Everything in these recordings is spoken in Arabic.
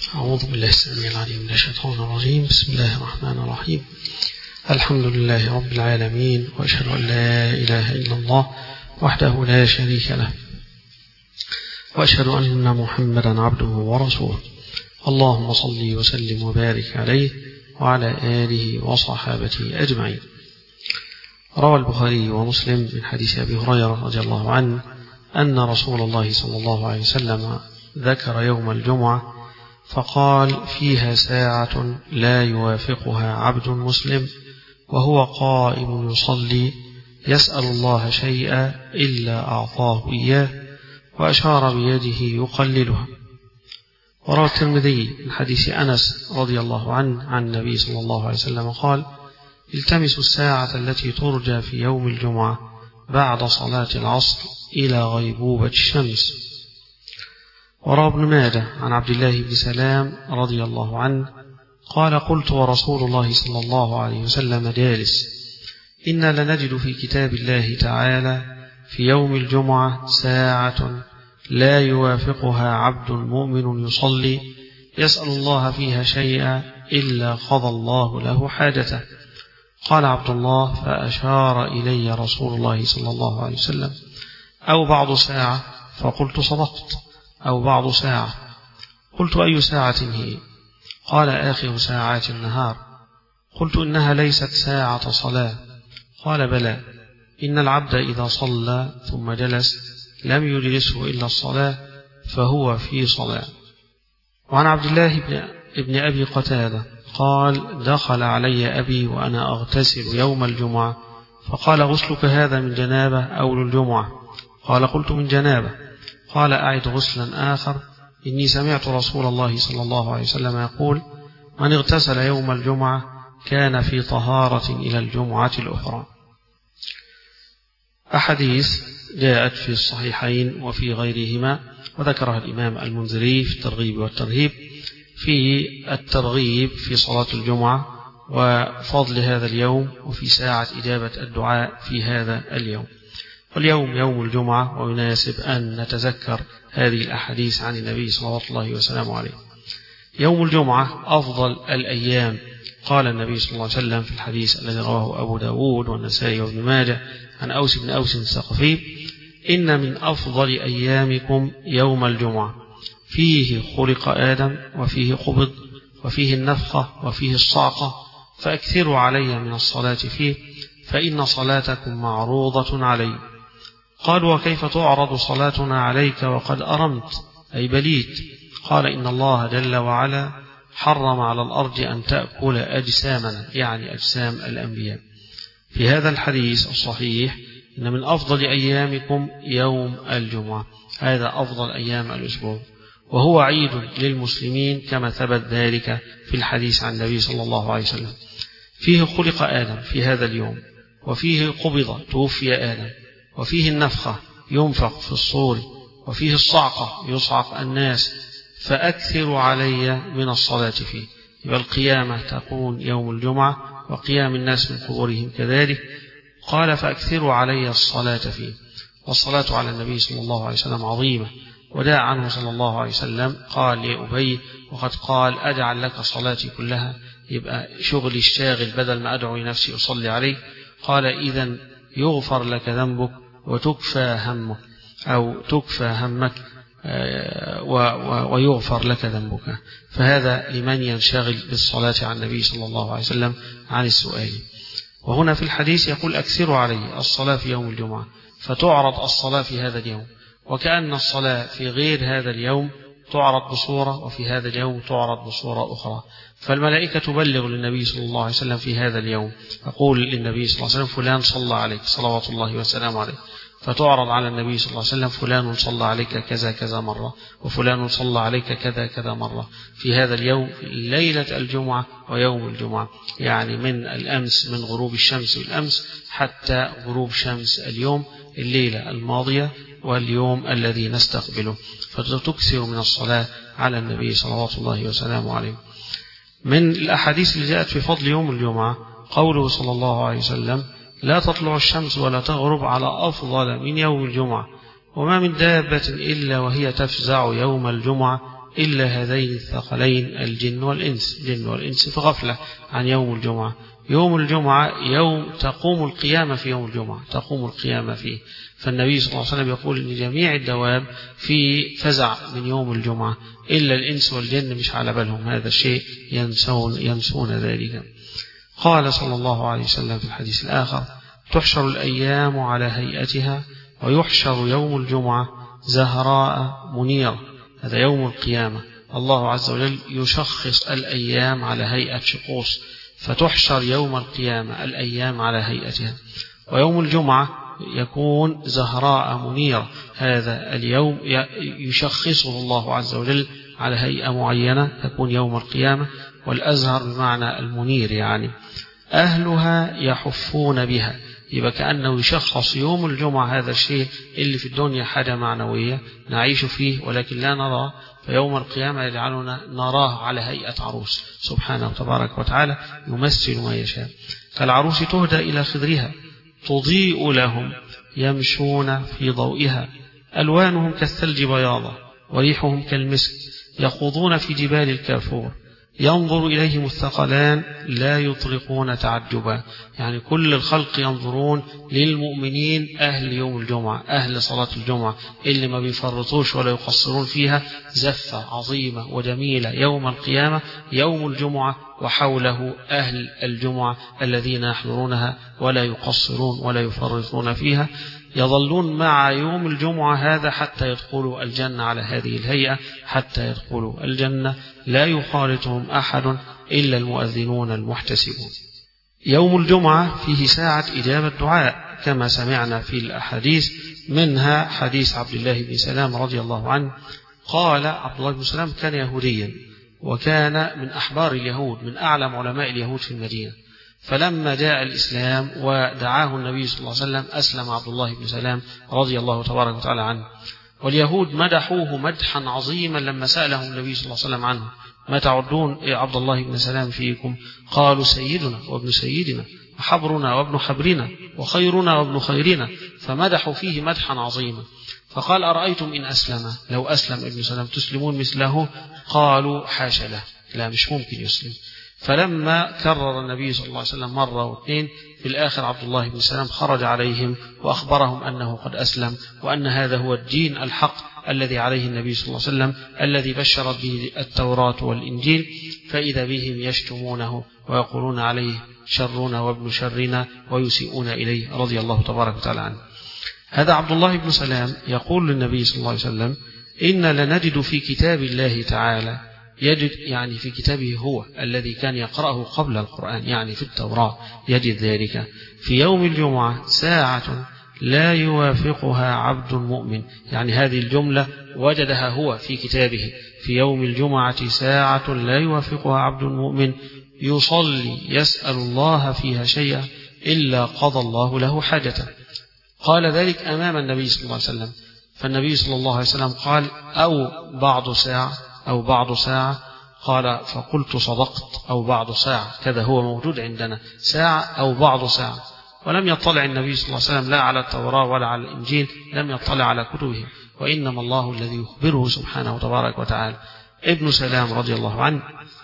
أعوذ بالله السميع العليم من الشيطان الرجيم. بسم الله الرحمن الرحيم. الحمد لله رب العالمين، وأشهد أن لا إله إلا الله وحده لا شريك له، وأشهد أن محمدا عبده ورسوله. اللهم صل وسلم وبارك عليه وعلى آله وصحابته أجمعين. روى البخاري ومسلم من حديث أبي هريرة رضي الله عنه أن رسول الله صلى الله عليه وسلم ذكر يوم الجمعة فقال: فيها ساعة لا يوافقها عبد مسلم وهو قائم يصلي يسأل الله شيئا إلا أعطاه إياه، وأشار بيده يقللها. وروى الترمذي من حديث أنس رضي الله عنه عن النبي صلى الله عليه وسلم قال: التمسوا الساعة التي ترجى في يوم الجمعة بعد صلاة العصر إلى غيبوبة الشمس. وروى ابن ماجه عن عبد الله بن سلام رضي الله عنه قال: قلت ورسول الله صلى الله عليه وسلم جالس: إنا لنجد في كتاب الله تعالى في يوم الجمعة ساعة لا يوافقها عبد مؤمن يصلي يسأل الله فيها شيئا إلا قضى الله له حاجته. قال عبد الله: فأشار إلي رسول الله صلى الله عليه وسلم: أو بعض ساعة؟ فقلت: صدقت، أو بعض ساعة. قلت: أي ساعة هي؟ قال: آخر ساعات النهار. قلت: إنها ليست ساعة صلاة. قال: بلى، إن العبد إذا صلى ثم جلس لم يجلسه إلا الصلاة فهو في صلاة. وعن عبد الله ابن أبي قتادة قال: دخل علي أبي وأنا أغتسل يوم الجمعة فقال: غسلك هذا من جنابة أو للجمعة؟ قال: قلت: من جنابة. قال: أعد غسلا آخر، إني سمعت رسول الله صلى الله عليه وسلم يقول: من اغتسل يوم الجمعة كان في طهارة إلى الجمعة الأخرى. أحاديث جاءت في الصحيحين وفي غيرهما، وذكرها الإمام المنذري في الترغيب والترهيب في الترغيب في صلاة الجمعة وفضل هذا اليوم وفي ساعة إجابة الدعاء في هذا اليوم. واليوم يوم الجمعة، ويناسب أن نتذكر هذه الأحاديث عن النبي صلى الله وسلم عليه. يوم الجمعة أفضل الأيام. قال النبي صلى الله عليه وسلم في الحديث الذي رواه أبو داود والنسائي وابن ماجه عن أوس بن أوس الثقفي: إن من أفضل أيامكم يوم الجمعة، فيه خلق آدم وفيه قبض وفيه النفخة وفيه الصعقة، فأكثروا علي من الصلاة فيه فإن صلاتكم معروضة علي. قالوا: وكيف تعرض صلاتنا عليك وقد أرمت أي بليت؟ قال: إن الله جل وعلا حرم على الأرض أن تأكل أجسامنا، يعني أجسام الأنبياء. في هذا الحديث الصحيح إن من أفضل أيامكم يوم الجمعة، هذا أفضل أيام الأسبوع، وهو عيد للمسلمين كما ثبت ذلك في الحديث عن النبي صلى الله عليه وسلم. فيه خلق آدم في هذا اليوم، وفيه قبض توفي آدم، وفيه النفخة ينفخ في الصور، وفيه الصعقة يصعق الناس، فأكثروا علي من الصلاة فيه. يبقى القيامة تكون يوم الجمعة، وقيام الناس من قبورهم كذلك. قال: فأكثروا علي الصلاة فيه. والصلاة على النبي صلى الله عليه وسلم عظيمة، وداع عنه صلى الله عليه وسلم قال لأبي: وقد قال: أجعل لك صلاتي كلها، يبقى شغلي الشاغل بدل ما أدعو لنفسي أصلي عليه. قال: إذن يغفر لك ذنبك وتكفى همك، أو تكفى همك ويغفر لك ذنبك. فهذا لمن ينشغل بالصلاة على النبي صلى الله عليه وسلم عن السؤال. وهنا في الحديث يقول: أكثروا علي الصلاة في يوم الجمعة، فتعرض الصلاة في هذا اليوم، وكأن الصلاة في غير هذا اليوم تعرض بصورة، وفي هذا اليوم تعرض بصورة أخرى. فالملائكة تبلغ للنبي صلى الله عليه وسلم في هذا اليوم، تقول للنبي صلى الله عليه وسلم: فلان صلى عليك صلوات الله وسلامه عليه. فتعرض على النبي صلى الله عليه وسلم: فلان صلى عليك كذا كذا مرة، وفلان صلى عليك كذا كذا مرة في هذا اليوم، في ليلة الجمعة ويوم الجمعة، يعني من الأمس، من غروب الشمس والأمس حتى غروب شمس اليوم، الليلة الماضية واليوم الذي نستقبله. فتكثر من الصلاة على النبي صلوات الله وسلامه عليه. من الأحاديث اللي جاءت في فضل يوم الجمعة قوله صلى الله عليه وسلم: لا تطلع الشمس ولا تغرب على أفضل من يوم الجمعة، وما من دابة إلا وهي تفزع يوم الجمعة إلا هذين الثقلين الجن والإنس. الجن والإنس في غفلة عن يوم الجمعة. يوم الجمعة يوم تقوم القيامة، في يوم الجمعة تقوم القيامة فيه. فالنبي صلى الله عليه وسلم يقول إن جميع الدواب في فزع من يوم الجمعة إلا الإنس والجن مش على بالهم هذا الشيء، ينسون ذلك. قال صلى الله عليه وسلم في الحديث الآخر: تحشر الأيام على هيئتها ويحشر يوم الجمعة زهراء منيرة. هذا يوم القيامة، الله عز وجل يشخص الأيام على هيئة شقوص، فتحشر يوم القيامة الأيام على هيئتها. ويوم الجمعة يكون زهراء منيرة، هذا اليوم يشخصه الله عز وجل على هيئة معينة تكون يوم القيامة. والأزهر بمعنى المنير، يعني أهلها يحفون بها، يبقى كأنه يشخص يوم الجمعة هذا الشيء اللي في الدنيا حاجة معنوية نعيش فيه ولكن لا نراه، فيوم القيامة يجعلنا نراه على هيئة عروس سبحانه وتبارك وتعالى يمثل ما يشاء. كالعروس تهدى إلى خدرها تضيء لهم يمشون في ضوئها، ألوانهم كالثلج بياضة وريحهم كالمسك، يخوضون في جبال الكافور، ينظر إليهم الثقلان لا يطرقون تعجبا. يعني كل الخلق ينظرون للمؤمنين أهل يوم الجمعة، أهل صلاة الجمعة اللي ما بيفرطوش ولا يقصرون فيها، زفة عظيمة وجميلة يوم القيامة يوم الجمعة، وحوله أهل الجمعة الذين يحضرونها ولا يقصرون ولا يفرطون فيها، يظلون مع يوم الجمعة هذا حتى يدخلوا الجنة على هذه الهيئة، حتى يدخلوا الجنة لا يخالطهم أحد إلا المؤذنون المحتسبون. يوم الجمعة فيه ساعة إجابة دعاء كما سمعنا في الأحاديث، منها حديث عبد الله بن سلام رضي الله عنه قال: عبد الله بن سلام كان يهوديا وكان من أحبار اليهود، من أعلم علماء اليهود في المدينة. فلما جاء الإسلام ودعاه النبي صلى الله عليه وسلم أسلم عبد الله بن سلام رضي الله تبارك وتعالى عنه. واليهود مدحوه مدحا عظيما لما سألهم النبي صلى الله عليه وسلم عنه: ما تعدون يا عبد الله بن سلام فيكم؟ قالوا: سيدنا وابن سيدنا وحبرنا وابن حبرنا وخيرنا وابن خيرنا، فمدحوا فيه مدحا عظيما. فقال: أرأيتم إن أسلم، لو أسلم ابن سلام تسلمون مثله؟ قالوا: حاشا له، لا مش ممكن يسلم. فلما كرر النبي صلى الله عليه وسلم مرة واثنين، في الآخر عبد الله بن سلام خرج عليهم وأخبرهم أنه قد أسلم، وأن هذا هو الدين الحق الذي عليه النبي صلى الله عليه وسلم، الذي بشرت به التوراة والإنجيل. فإذا بهم يشتمونه ويقولون عليه شرنا وابن شرنا ويسيئون إليه رضي الله تبارك وتعالى عنه. هذا عبد الله بن سلام يقول للنبي صلى الله عليه وسلم: إن لنجد في كتاب الله تعالى، يجد يعني في كتابه هو الذي كان يقرأه قبل القرآن، يعني في التوراة، يجد ذلك في يوم الجمعة ساعة لا يوافقها عبد مؤمن. يعني هذه الجملة وجدها هو في كتابه: في يوم الجمعة ساعة لا يوافقها عبد مؤمن يصلي يسأل الله فيها شيئا إلا قضى الله له حاجته. قال ذلك أمام النبي صلى الله عليه وسلم، فالنبي صلى الله عليه وسلم قال: أو بعض ساعة. قال: فقلت صدقت، أو بعض ساعة، كذا هو موجود عندنا، ساعة أو بعض ساعة. ولم يطلع النبي صلى الله عليه وسلم لا على التوراة ولا على الإنجيل، لم يطلع على كتبه، وإنما الله الذي يخبره سبحانه وتبارك وتعالى. ابن سلام رضي الله عنه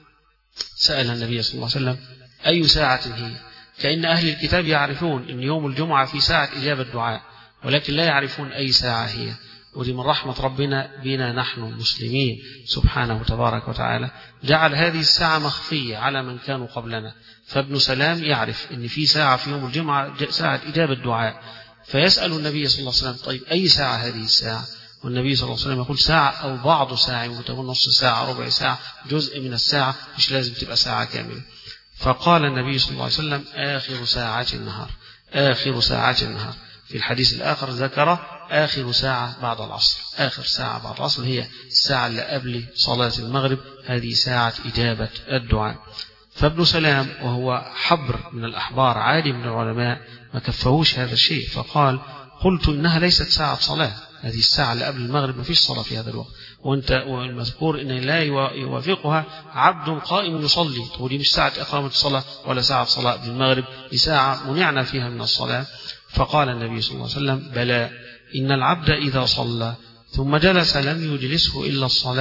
سأل النبي صلى الله عليه وسلم: أي ساعة هي؟ كأن أهل الكتاب يعرفون أن يوم الجمعة في ساعة إجابة الدعاء، ولكن لا يعرفون أي ساعة هي. ودي من رحمة ربنا بنا نحن المسلمين سبحانه وتبارك وتعالى، جعل هذه الساعة مخفية على من كانوا قبلنا. فابن سلام يعرف أن في ساعة في يوم الجمعة ساعة إجابة الدعاء، فيسأل النبي صلى الله عليه وسلم: طيب أي ساعة هذه الساعة؟ والنبي صلى الله عليه وسلم يقول: ساعة أو بعض ساعة، وتكون نص ساعة، ربع ساعة، جزء من الساعة، مش لازم تبقى ساعة كاملة. فقال النبي صلى الله عليه وسلم: آخر ساعة النهار، آخر ساعة النهار. في الحديث الآخر ذكر آخر ساعة بعد العصر، آخر ساعة بعد العصر هي الساعة اللي قبل صلاة المغرب، هذه ساعة إجابة الدعاء. فابن سلام وهو حبر من الأحبار، عالم من العلماء، ما كفهوش هذا الشيء، فقال: قلت إنها ليست ساعة صلاة، هذه الساعة اللي قبل المغرب ما فيش صلاة في هذا الوقت، والمذكور إن لا يوافقها عبد قائم يصلي، ودي مش ساعة إقامة الصلاة ولا ساعة صلاة بالمغرب، دي ساعة منعنا فيها من الصلاة. فقال النبي صلى الله عليه وسلم: بلى، إن العبد إذا صلى ثم جلس لم يجلسه إلا الصلاة،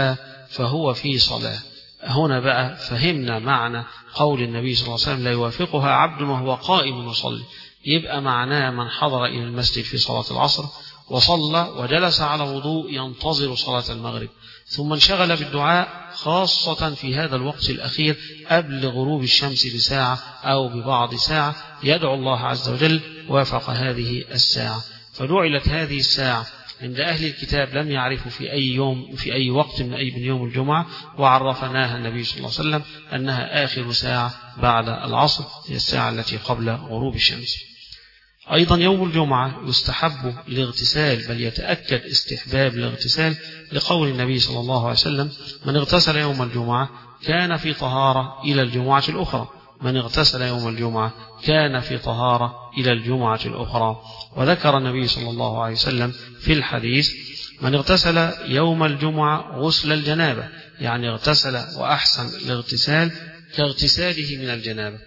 فهو في صلاة. هنا بقى فهمنا معنى قول النبي صلى الله عليه وسلم لا يوافقها عبد وهو قائم يصلي. يبقى معناه من حضر إلى المسجد في صلاة العصر وصلى وجلس على وضوء ينتظر صلاة المغرب، ثم انشغل بالدعاء خاصة في هذا الوقت الأخير قبل غروب الشمس بساعة أو ببعض ساعة، يدعو الله عز وجل وافق هذه الساعة. فجعلت هذه الساعة عند أهل الكتاب لم يعرفوا في أي يوم في أي وقت من يوم الجمعة، وعرفناها النبي صلى الله عليه وسلم أنها آخر ساعة بعد العصر، هي الساعة التي قبل غروب الشمس. أيضا يوم الجمعة يستحب الاغتسال، بل يتأكد استحباب الاغتسال لقول النبي صلى الله عليه وسلم من اغتسل يوم الجمعة كان في طهارة إلى الجمعة الأخرى، من اغتسل يوم الجمعة كان في طهارة إلى الجمعة الأخرى. وذكر النبي صلى الله عليه وسلم في الحديث من اغتسل يوم الجمعة غسل الجنابة، يعني اغتسل وأحسن الاغتسال كاغتساله من الجنابة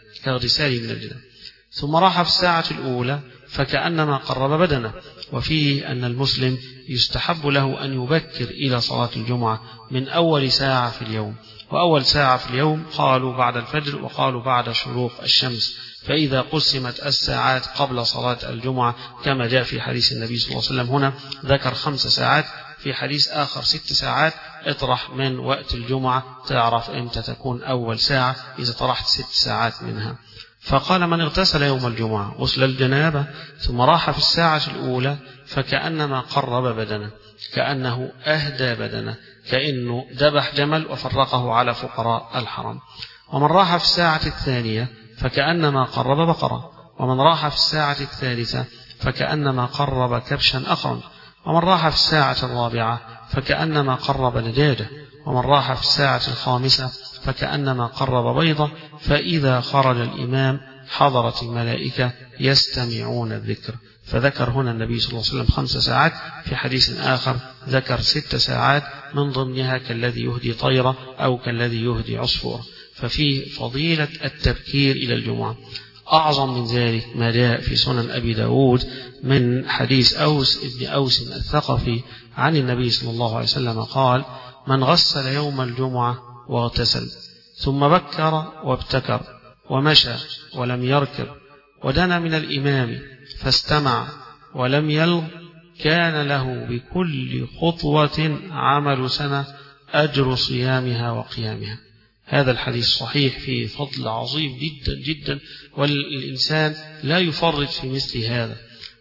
ثم راح في الساعة الأولى فكأنما قرب بدنه. وفيه أن المسلم يستحب له أن يبكر إلى صلاة الجمعة من أول ساعة في اليوم، وأول ساعة في اليوم قالوا بعد الفجر وقالوا بعد شروق الشمس، فإذا قسمت الساعات قبل صلاة الجمعة كما جاء في حديث النبي صلى الله عليه وسلم هنا ذكر 5 ساعات، في حديث آخر 6 ساعات، اطرح من وقت الجمعة تعرف إمتى تكون أول ساعة إذا طرحت 6 ساعات منها. فقال من اغتسل يوم الجمعة غسل الجنابة ثم راح في الساعة الأولى فكأنما قرب بدنه، كأنه أهدى بدنه، كأنه ذبح جمل وفرقه على فقراء الحرم. ومن راح في الساعة الثانية فكأنما قرب بقرة، ومن راح في الساعة الثالثة فكأنما قرب كبشا أخرا، ومن راح في الساعة الرابعة فكأنما قرب دجاجة، ومن راح في الساعة الخامسة فكأنما قرب بيضة. فإذا خرج الإمام حضرت الملائكة يستمعون الذكر. فذكر هنا النبي صلى الله عليه وسلم 5 ساعات، في حديث آخر ذكر 6 ساعات من ضمنها كالذي يهدي طيرة أو كالذي يهدي عصفور. ففيه فضيلة التبكير إلى الجمعة. أعظم من ذلك ما جاء في سنن أبي داود من حديث أوس ابن أوس الثقفي عن النبي صلى الله عليه وسلم قال من غسل يوم الجمعة واغتسل ثم بكر وابتكر ومشى ولم يركب ودنا من الإمام فاستمع ولم يلغ كان له بكل خطوة عمل سنة أجر صيامها وقيامها. هذا الحديث صحيح فيه فضل عظيم جدا جدا، والإنسان لا يفرط في مثل هذا.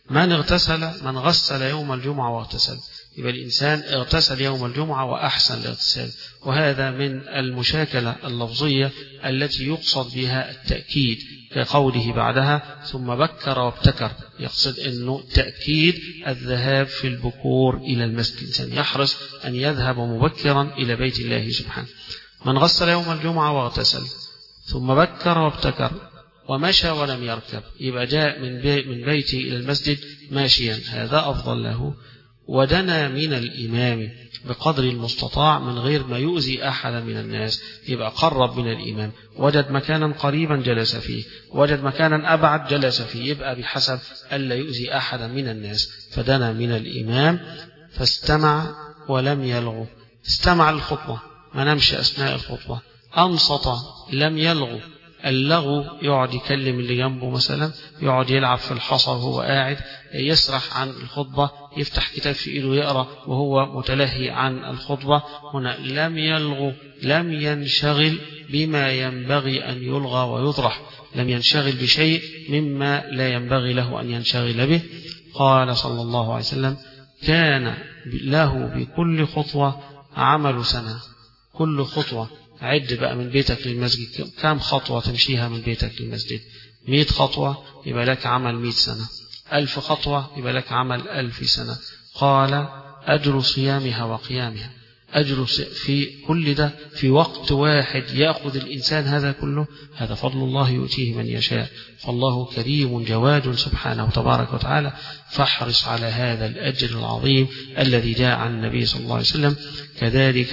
من غسل يوم الجمعة واغتسل، يبقى الإنسان اغتسل يوم الجمعة وأحسن الاغتسال، وهذا من المشاكلة اللفظية التي يقصد بها التأكيد، كقوله بعدها ثم بكر وابتكر، يقصد أنه تأكيد الذهاب في البكور إلى المسجد، الإنسان يحرص أن يذهب مبكرا إلى بيت الله سبحانه. من غسل يوم الجمعة واغتسل ثم بكر وابتكر ومشى ولم يركب، يبقى جاء من بيته إلى المسجد ماشيا، هذا أفضل له. ودنا من الإمام بقدر المستطاع من غير ما يؤذي أحدا من الناس، يبقى قرب من الإمام، وجد مكانا قريبا جلس فيه، وجد مكانا أبعد جلس فيه، يبقى بحسب ألا يؤذي أحدا من الناس. فدنا من الإمام فاستمع ولم يلغو، استمع الخطوة ما نمشي أثناء الخطوة، أنصت لم يلغو. اللغو يقعد يكلم اللي جنبه مثلا، يقعد يلعب في الحصى وهو قاعد، يسرح عن الخطبة، يفتح كتاب في إيده يقرأ وهو متلهي عن الخطبة. هنا لم يلغو، لم ينشغل بما ينبغي أن يلغى ويطرح، لم ينشغل بشيء مما لا ينبغي له أن ينشغل به. قال صلى الله عليه وسلم كان له بكل خطوة عمل سنة. كل خطوة، عد بقى من بيتك للمسجد كم خطوة تمشيها من بيتك للمسجد، 100 خطوة يبقى لك عمل 100 سنة، 1000 خطوة يبقى لك عمل 1000 سنة. قال أجر صيامها وقيامها، أجر في كل ده في وقت واحد يأخذ الإنسان هذا كله، هذا فضل الله يؤتيه من يشاء، فالله كريم جواد سبحانه تبارك وتعالى. فاحرص على هذا الأجر العظيم الذي جاء عن النبي صلى الله عليه وسلم. كذلك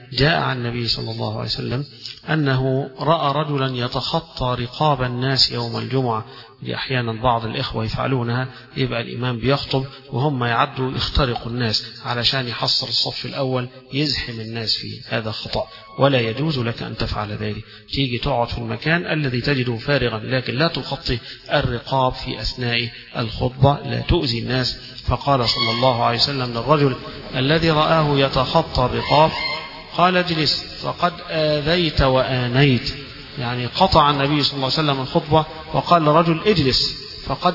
جاء عن النبي صلى الله عليه وسلم أنه رأى رجلا يتخطى رقاب الناس يوم الجمعة. أحيانا بعض الإخوة يفعلونها، يبقى الإمام بيخطب وهم يعدوا يخترقوا الناس علشان يحصر الصف الأول يزحم الناس فيه. هذا خطأ ولا يجوز لك أن تفعل ذلك. تيجي تقعد في المكان الذي تجده فارغا، لكن لا تخطي الرقاب في أثناء الخطبة، لا تؤذي الناس. فقال صلى الله عليه وسلم للرجل الذي رآه يتخطى الرقاب قال اجلس فقد آذيت وآنيت، يعني قطع النبي صلى الله عليه وسلم الخطبة وقال لرجل اجلس فقد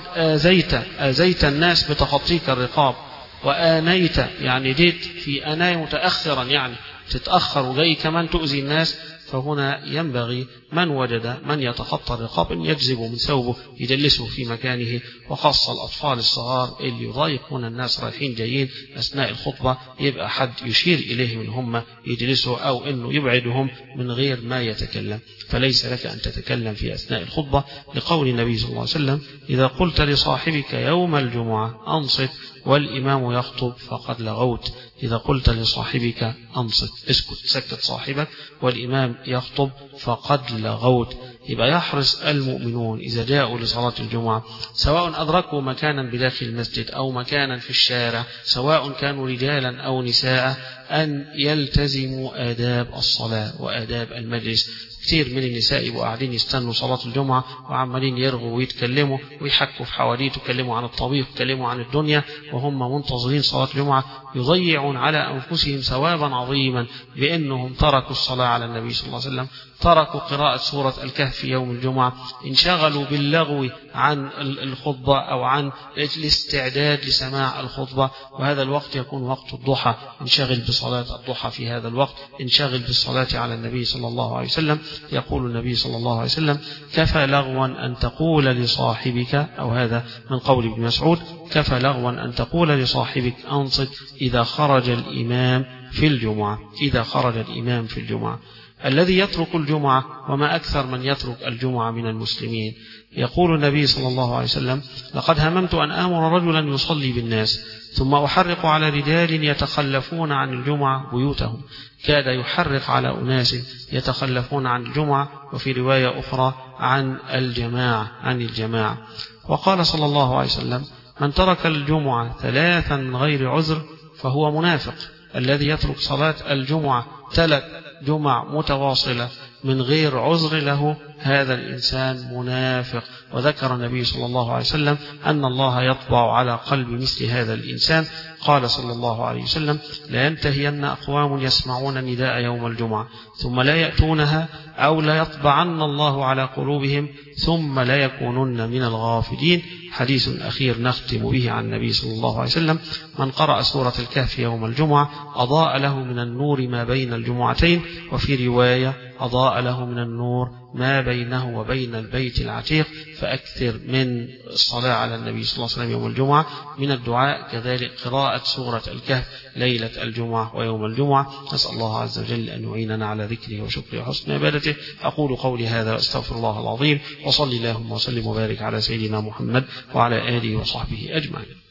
آذيت الناس بتخطيك الرقاب، وآنيت يعني جيت في أناي متأخرا، يعني تتأخر وجاي كمان تؤذي الناس. فهنا ينبغي من وجد من يتخطى الرقاب أن يجذبه من ثوبه يجلسه في مكانه، وخاصة الأطفال الصغار اللي يضايقون الناس رايحين جايين أثناء الخطبة، يبقى حد يشير إليهم إن هم يجلسوا أو إنه يبعدهم من غير ما يتكلم. فليس لك أن تتكلم في أثناء الخطبة، لقول النبي صلى الله عليه وسلم إذا قلت لصاحبك يوم الجمعة أنصت والإمام يخطب فقد لغوت. إذا قلت لصاحبك أنصت، اسكت، سكت صاحبك والإمام يخطب فقد لغوت. يبقى يحرص المؤمنون إذا جاءوا لصلاة الجمعة سواء أدركوا مكانا بداخل المسجد أو مكانا في الشارع، سواء كانوا رجالا أو نساء، أن يلتزموا آداب الصلاة وآداب المجلس. كثير من النساء يبقوا قاعدين يستنوا صلاة الجمعة وعمالين يرغوا ويتكلموا ويحكوا في حواديت، يتكلموا عن الطبيخ، يتكلموا عن الدنيا وهم منتظرين صلاة الجمعة، يضيعون على أنفسهم ثوابا عظيما بأنهم تركوا الصلاة على النبي صلى الله عليه وسلم، تركوا قراءة سورة الكهف يوم الجمعة، انشغلوا باللغو عن الخطبة أو عن الاستعداد لسماع الخطبة. وهذا الوقت يكون وقت الضحى، انشغل بصلاة الضحى في هذا الوقت، انشغل بالصلاة على النبي صلى الله عليه وسلم. يقول النبي صلى الله عليه وسلم كفى لغوا أن تقول لصاحبك، أو هذا من قول ابن مسعود، كفى لغوا أن تقول لصاحبك أنصت إذا خرج الإمام في الجمعة. إذا خرج الإمام في الجمعة الذي يترك الجمعة، وما أكثر من يترك الجمعة من المسلمين. يقول النبي صلى الله عليه وسلم لقد هممت أن آمر رجلا يصلي بالناس ثم أحرق على رجال يتخلفون عن الجمعة بيوتهم. كاد يحرق على أناس يتخلفون عن الجمعة، وفي رواية أخرى عن الجماعة. وقال صلى الله عليه وسلم من ترك الجمعة 3 من غير عذر فهو منافق. الذي يترك صلاة الجمعة 3 جمع متواصلة من غير عذر له، هذا الإنسان منافق. وذكر النبي صلى الله عليه وسلم أن الله يطبع على قلب مثل هذا الإنسان. قال صلى الله عليه وسلم لا ينتهين أقوام يسمعون نداء يوم الجمعة ثم لا يأتونها، أو لا يطبعن الله على قلوبهم ثم لا يكونن من الغافلين. حديث أخير نختم به عن النبي صلى الله عليه وسلم من قرأ سورة الكهف يوم الجمعة أضاء له من النور ما بين الجمعتين، وفي رواية أضاء له من النور ما بينه وبين البيت العتيق. فأكثر من الصلاة على النبي صلى الله عليه وسلم يوم الجمعة، من الدعاء كذلك قراءة سورة الكهف ليلة الجمعة ويوم الجمعة. نسأل الله عز وجل أن يعيننا على ذكره وشكره وحسن عبادته. أقول قولي هذا وأستغفر الله العظيم، وصلي اللهم وسلم وبارك على سيدنا محمد وعلى آله وصحبه أجمعين.